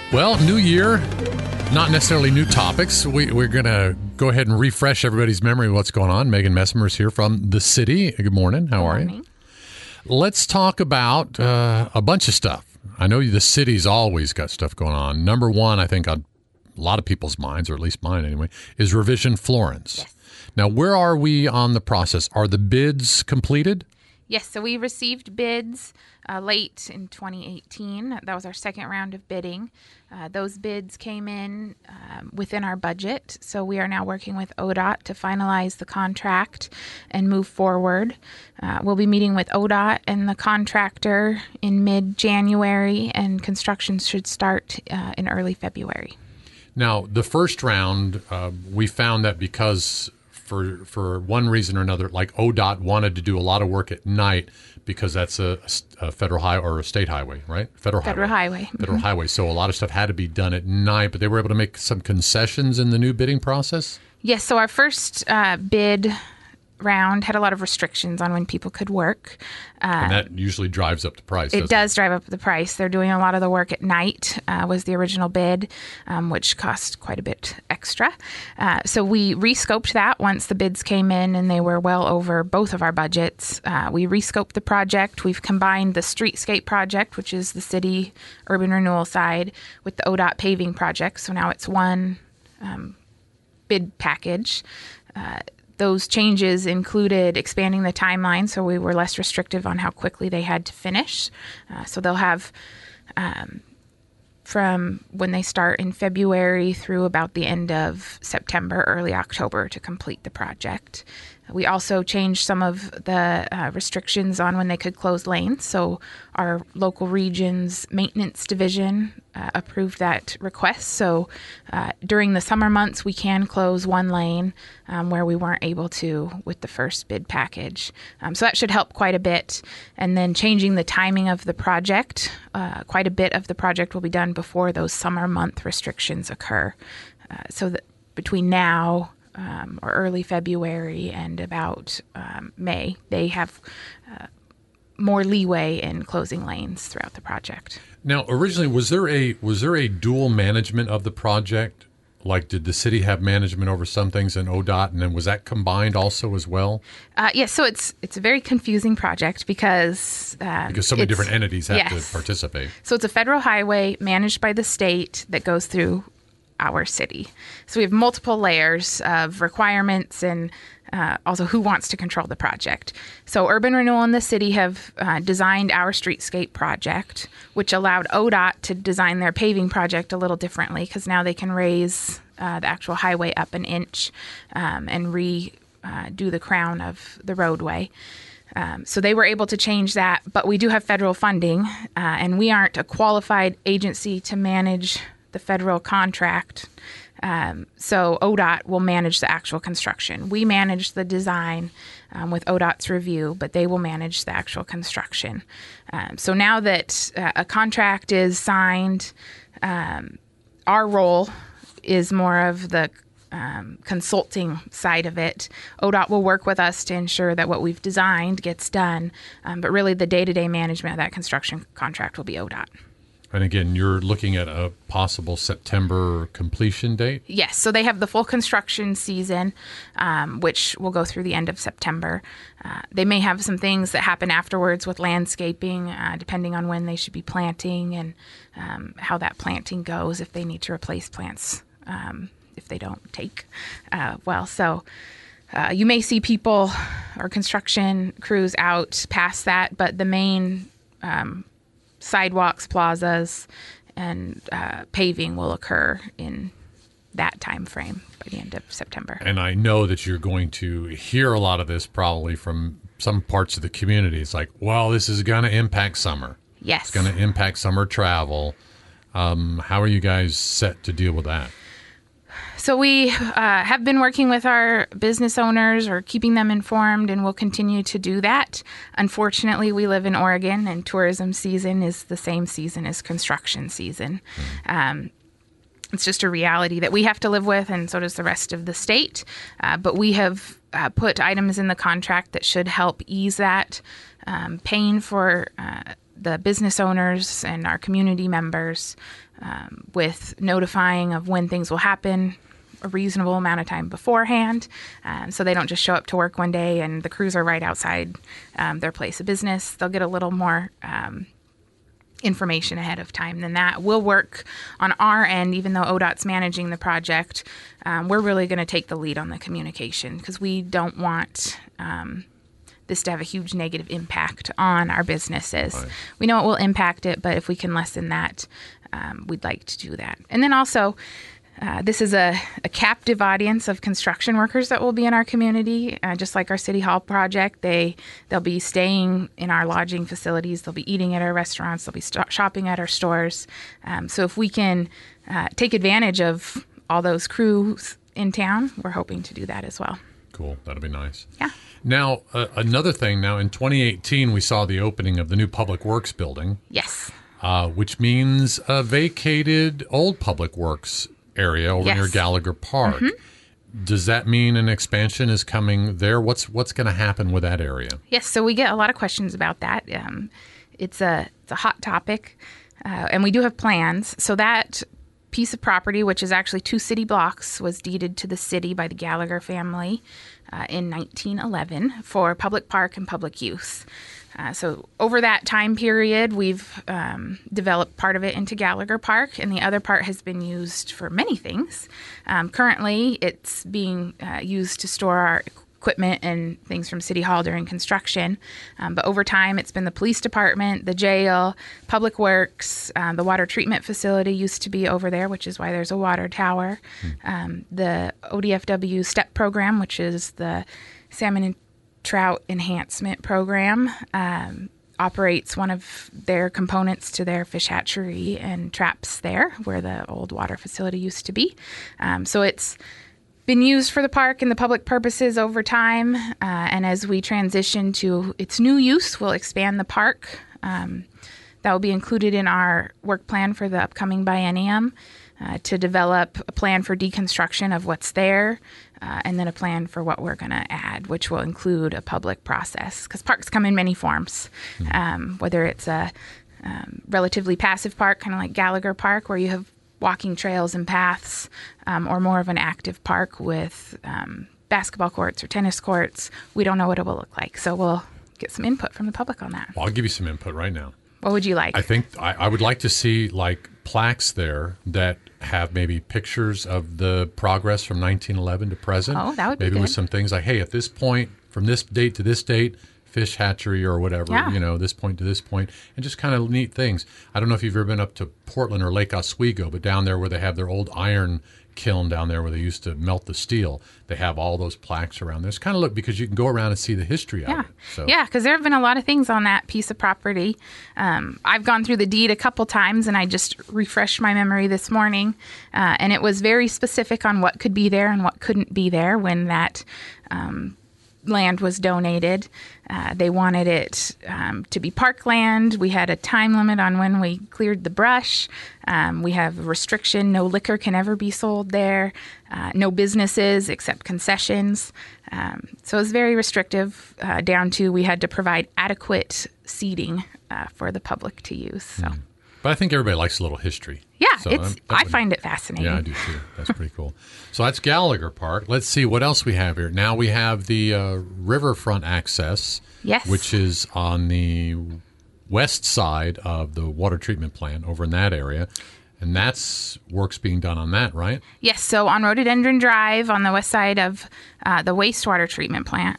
Well, new year, not necessarily new topics. We're going to go ahead and refresh everybody's memory of what's going on. Megan Messimer's here from the city. Good morning. How are you? Let's talk about a bunch of stuff. I know the city's always got stuff going on. Number one, I think on a lot of people's minds, or at least mine anyway, is Revision Florence. Yes. Now, where are we on the process? Are the bids completed? Yes, so we received bids late in 2018. That was our second round of bidding. Those bids came in within our budget, so we are now working with ODOT to finalize the contract and move forward. We'll be meeting with ODOT and the contractor in mid-January, and construction should start in early February. Now, the first round, we found that because for one reason or another, like ODOT wanted to do a lot of work at night because that's a federal highway or a state highway, right? Federal highway. Federal highway. So a lot of stuff had to be done at night, but they were able to make some concessions in the new bidding process? Yes, so our first bid round had a lot of restrictions on when people could work. And that usually drives up the price. It does drive up the price. They're doing a lot of the work at night, was the original bid, which cost quite a bit extra. So we rescoped that once the bids came in, and they were well over both of our budgets. We rescoped the project. We've combined the streetscape project, which is the city urban renewal side, with the ODOT paving project. So now it's one bid package. Those changes included expanding the timeline, so we were less restrictive on how quickly they had to finish. So they'll have from when they start in February through about the end of September, early October to complete the project. We also changed some of the restrictions on when they could close lanes. So our local region's maintenance division approved that request. So during the summer months, we can close one lane where we weren't able to with the first bid package. So that should help quite a bit. And then changing the timing of the project, quite a bit of the project will be done before those summer month restrictions occur. So that between now or early February and about May, they have more leeway in closing lanes throughout the project. Now, originally, was there a dual management of the project? Like, did the city have management over some things and ODOT, and then was that combined also as well? Yes, so it's a very confusing project because so many different entities have to participate. So it's a federal highway managed by the state that goes through our city. So we have multiple layers of requirements and also who wants to control the project. So Urban Renewal and the city have designed our streetscape project, which allowed ODOT to design their paving project a little differently because now they can raise the actual highway up an inch and redo the crown of the roadway. So they were able to change that, but we do have federal funding, and we aren't a qualified agency to manage the federal contract. So ODOT will manage the actual construction. We manage the design with ODOT's review, but they will manage the actual construction. So now that a contract is signed, our role is more of the consulting side of it. ODOT will work with us to ensure that what we've designed gets done, but really the day-to-day management of that construction contract will be ODOT. And again, you're looking at a possible September completion date? Yes. So they have the full construction season, which will go through the end of September. They may have some things that happen afterwards with landscaping, depending on when they should be planting and how that planting goes, if they need to replace plants, if they don't take well. So you may see people or construction crews out past that, but the main sidewalks, plazas, and paving will occur in that time frame by the end of September. And I know that you're going to hear a lot of this probably from some parts of the community. It's like, well, this is going to impact summer. Yes. It's going to impact summer travel. How are you guys set to deal with that? So we have been working with our business owners or keeping them informed, and we'll continue to do that. Unfortunately, we live in Oregon, and tourism season is the same season as construction season. It's just a reality that we have to live with, and so does the rest of the state. But we have put items in the contract that should help ease that pain for the business owners and our community members with notifying of when things will happen a reasonable amount of time beforehand, so they don't just show up to work one day and the crews are right outside their place of business. They'll get a little more information ahead of time than that. We'll work on our end, even though ODOT's managing the project. We're really going to take the lead on the communication because we don't want this to have a huge negative impact on our businesses. Right. We know it will impact it, but if we can lessen that, we'd like to do that. And then also, this is a captive audience of construction workers that will be in our community, just like our City Hall project. They'll be staying in our lodging facilities. They'll be eating at our restaurants. They'll be shopping at our stores. So if we can take advantage of all those crews in town, we're hoping to do that as well. Cool. That'll be nice. Yeah. Now, another thing. Now, in 2018, we saw the opening of the new Public Works building. Yes. Which means a vacated old Public Works area over near Gallagher Park. Mm-hmm. Does that mean an expansion is coming there? What's going to happen with that area? Yes, so we get a lot of questions about that. It's a hot topic, and we do have plans. So that piece of property, which is actually 2 city blocks, was deeded to the city by the Gallagher family in 1911 for public park and public use. So over that time period, we've developed part of it into Gallagher Park, and the other part has been used for many things. Currently, it's being used to store our equipment and things from City Hall during construction. But over time, it's been the police department, the jail, Public Works, the water treatment facility used to be over there, which is why there's a water tower. The ODFW STEP program, which is the Salmon and Trout Enhancement Program, operates one of their components to their fish hatchery and traps there, where the old water facility used to be. So it's been used for the park and the public purposes over time. And as we transition to its new use, we'll expand the park. That will be included in our work plan for the upcoming biennium to develop a plan for deconstruction of what's there, and then a plan for what we're going to add, which will include a public process. Because parks come in many forms, whether it's a relatively passive park, kind of like Gallagher Park, where you have walking trails and paths, or more of an active park with basketball courts or tennis courts. We don't know what it will look like, so we'll get some input from the public on that. Well, I'll give you some input right now. What would you like? I think I would like to see like plaques there that have maybe pictures of the progress from 1911 to present. Oh, that would be maybe good. With some things like, hey, at this point, from this date to this date, fish hatchery or whatever, this point to this point, and just kind of neat things. I don't know if you've ever been up to Portland or Lake Oswego, but down there where they have their old iron kiln down there where they used to melt the steel, they have all those plaques around there. It's kind of look, because you can go around and see the history of it. So. Yeah, because there have been a lot of things on that piece of property. I've gone through the deed a couple times, and I just refreshed my memory this morning, and it was very specific on what could be there and what couldn't be there when that land was donated. They wanted it to be parkland. We had a time limit on when we cleared the brush. We have a restriction: no liquor can ever be sold there. No businesses except concessions. So it was very restrictive, down to we had to provide adequate seating for the public to use. So. But I think everybody likes a little history. Yeah, so I find it fascinating. Yeah, I do too. That's pretty cool. So that's Gallagher Park. Let's see what else we have here. Now we have the riverfront access, which is on the west side of the water treatment plant over in that area. And that's work's being done on that, right? Yes. So on Rhododendron Drive on the west side of the wastewater treatment plant,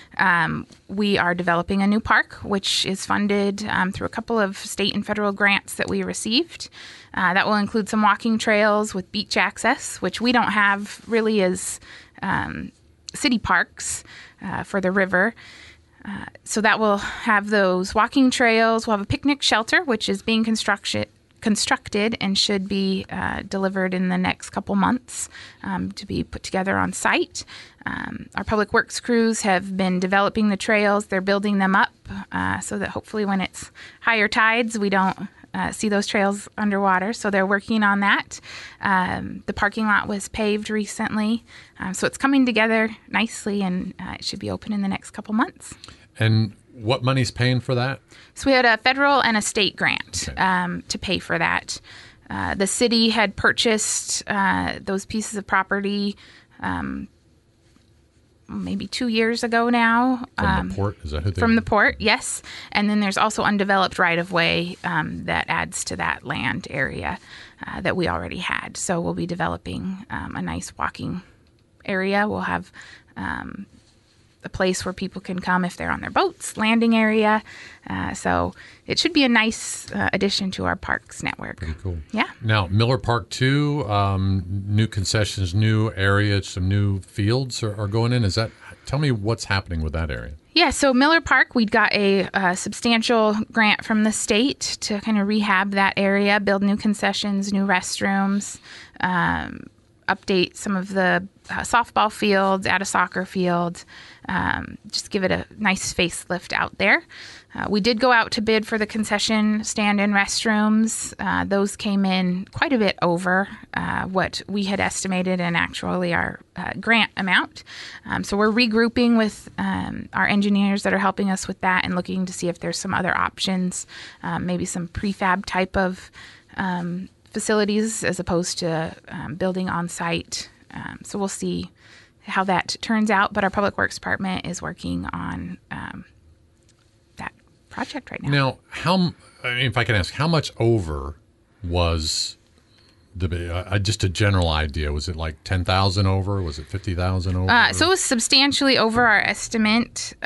we are developing a new park, which is funded through a couple of state and federal grants that we received. That will include some walking trails with beach access, which we don't have really as city parks for the river. So that will have those walking trails. We'll have a picnic shelter, which is being constructed and should be delivered in the next couple months to be put together on site. Our public works crews have been developing the trails. They're building them up so that hopefully when it's higher tides, we don't see those trails underwater. So they're working on that. The parking lot was paved recently. So it's coming together nicely, and it should be open in the next couple months. And what money's paying for that? So we had a federal and a state grant to pay for that. The city had purchased those pieces of property maybe 2 years ago now. From the port? Is that who they From the port, yes. And then there's also undeveloped right-of-way that adds to that land area that we already had. So we'll be developing a nice walking area. We'll have a place where people can come if they're on their boats, landing area. So it should be a nice addition to our parks network. Pretty cool. Yeah. Now, Miller Park 2, new concessions, new area, some new fields are going in. Tell me what's happening with that area. Yeah, so Miller Park, we'd got a substantial grant from the state to kind of rehab that area, build new concessions, new restrooms, update some of the softball fields, add a soccer field, just give it a nice facelift out there. We did go out to bid for the concession stand and restrooms. Those came in quite a bit over what we had estimated and actually our grant amount. So we're regrouping with our engineers that are helping us with that and looking to see if there's some other options, maybe some prefab type of facilities as opposed to building on site. So we'll see how that turns out. But our Public Works Department is working on that project right now. Now, if I can ask, how much over was just a general idea? Was it like 10,000 over? Was it 50,000 over? So it was substantially over our estimate.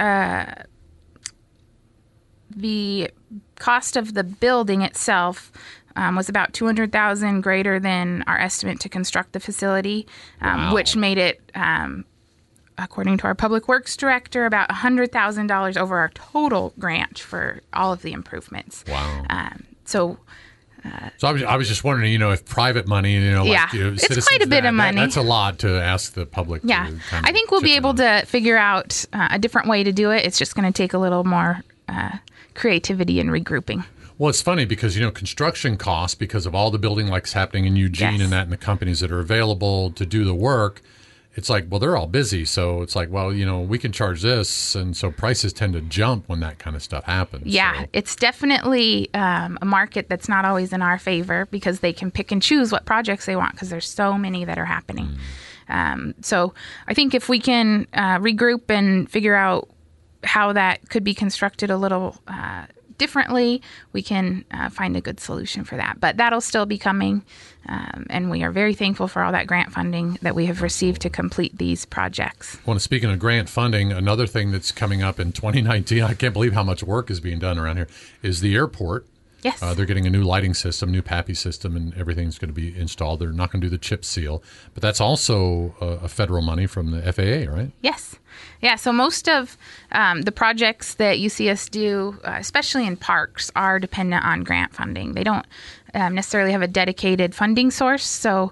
The cost of the building itself was about $200,000 greater than our estimate to construct the facility, which made it, according to our Public Works Director, about $100,000 over our total grant for all of the improvements. Wow. So I was just wondering, if private money, it's quite a bit of money. That's a lot to ask the public. Yeah, I think we'll be able to figure out a different way to do it. It's just going to take a little more creativity and regrouping. Well, it's funny because, construction costs, because of all the building likes happening in Eugene and that, and the companies that are available to do the work, it's like, well, they're all busy. So it's like, well, we can charge this. And so prices tend to jump when that kind of stuff happens. Yeah, it's definitely a market that's not always in our favor because they can pick and choose what projects they want because there's so many that are happening. So I think if we can regroup and figure out how that could be constructed a little differently, we can find a good solution for that. But that'll still be coming, and we are very thankful for all that grant funding that we have received to complete these projects. Well, speaking of grant funding, another thing that's coming up in 2019, I can't believe how much work is being done around here, is the airport. Yes. They're getting a new lighting system, new PAPI system, and everything's going to be installed. They're not going to do the chip seal, but that's also a federal money from the FAA, right? Yes. Yeah, so most of the projects that you see us do, especially in parks, are dependent on grant funding. They don't necessarily have a dedicated funding source, so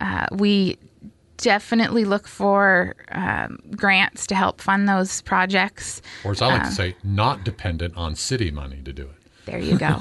we definitely look for grants to help fund those projects. Or as I like to say, not dependent on city money to do it. There you go.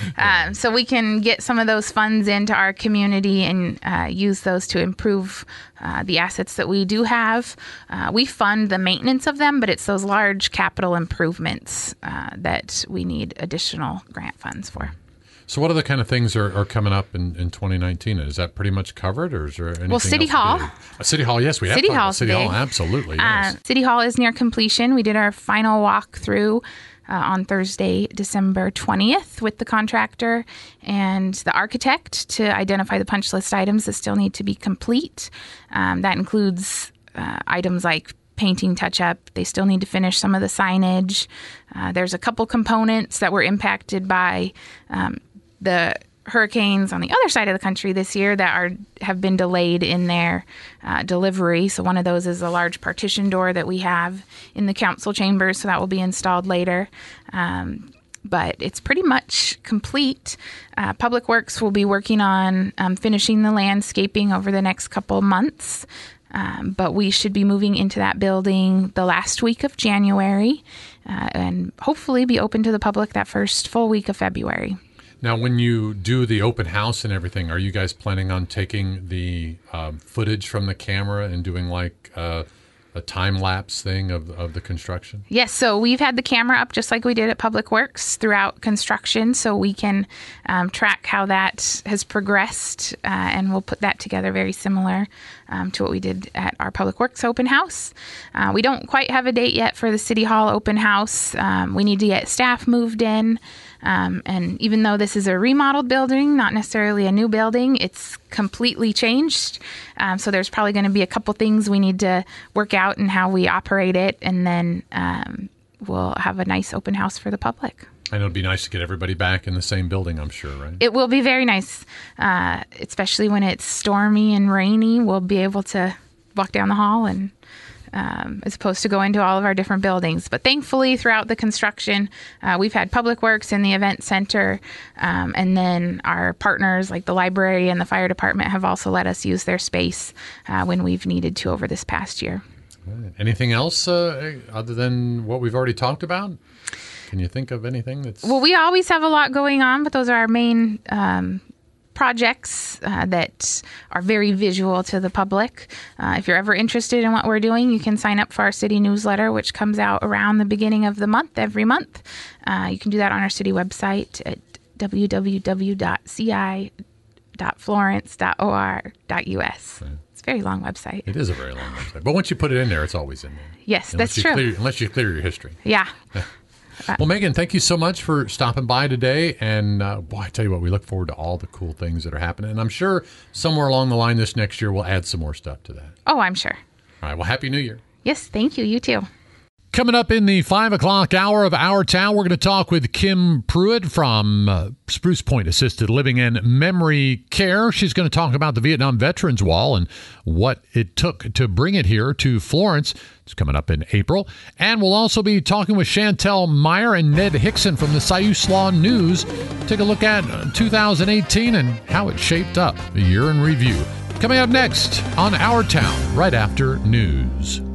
So we can get some of those funds into our community and use those to improve the assets that we do have. We fund the maintenance of them, but it's those large capital improvements that we need additional grant funds for. So what other kind of things are coming up in 2019? Is that pretty much covered, or is there anything else? City Hall. City Hall, yes. We have City Hall. City Hall, absolutely, yes. City Hall is near completion. We did our final walkthrough on Thursday, December 20th with the contractor and the architect to identify the punch list items that still need to be complete. That includes items like painting touch-up. They still need to finish some of the signage. There's a couple components that were impacted by the hurricanes on the other side of the country this year that have been delayed in their delivery. So one of those is a large partition door that we have in the council chambers, so that will be installed later. But it's pretty much complete. Public Works will be working on finishing the landscaping over the next couple months. But we should be moving into that building the last week of January and hopefully be open to the public that first full week of February. Now, when you do the open house and everything, are you guys planning on taking the footage from the camera and doing like a time-lapse thing of the construction? Yes, so we've had the camera up just like we did at Public Works throughout construction, so we can track how that has progressed, and we'll put that together very similar to what we did at our Public Works open house. We don't quite have a date yet for the City Hall open house. We need to get staff moved in. And even though this is a remodeled building, not necessarily a new building, it's completely changed. So there's probably going to be a couple things we need to work out in how we operate it. And then we'll have a nice open house for the public. And it'll be nice to get everybody back in the same building, I'm sure, right? It will be very nice, especially when it's stormy and rainy. We'll be able to walk down the hall and as opposed to going to all of our different buildings. But thankfully, throughout the construction, we've had Public Works in the event center, and then our partners like the library and the fire department have also let us use their space when we've needed to over this past year. Right. Anything else other than what we've already talked about? Can you think of anything that's... Well, we always have a lot going on, but those are our main projects that are very visual to the public. If you're ever interested in what we're doing, you can sign up for our city newsletter, which comes out around the beginning of the month, every month. You can do that on our city website at www.ci.florence.or.us. Right. It's a very long website. It is a very long website. But once you put it in there, it's always in there. Yes, that's true. Unless you clear your history. Yeah. Well, Megan, thank you so much for stopping by today. And boy, I tell you what, we look forward to all the cool things that are happening. And I'm sure somewhere along the line this next year, we'll add some more stuff to that. Oh, I'm sure. All right. Well, Happy New Year. Yes, thank you. You too. Coming up in the 5 o'clock hour of Our Town, we're going to talk with Kim Pruitt from Spruce Point Assisted Living and Memory Care. She's going to talk about the Vietnam Veterans Wall and what it took to bring it here to Florence. It's coming up in April. And we'll also be talking with Chantel Meyer and Ned Hickson from the Siuslaw News. Take a look at 2018 and how it shaped up. A year in review. Coming up next on Our Town, right after news.